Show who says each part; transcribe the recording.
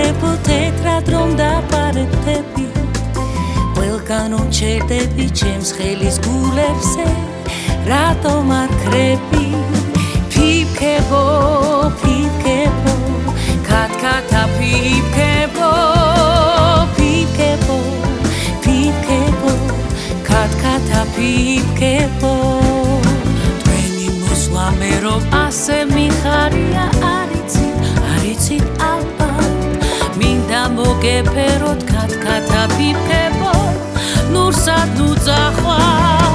Speaker 1: ვიწყებო თეთრად რომ დაპარებდები ყველგან უმჩერდები ჩემს ხელის გულებზე რატომ არ ქრები ფიფქებო ფიფქებო ქათქათა ფიფქებო ფიფქებო ფიფქებო ქათქათა ფიფქებო თქვენი მოსვლა მე რომ ასე მიხარია არიცით ალბათ მინდა მოგეფეროთ ქათქათა ფიფქებო ნურსად ნუძახვა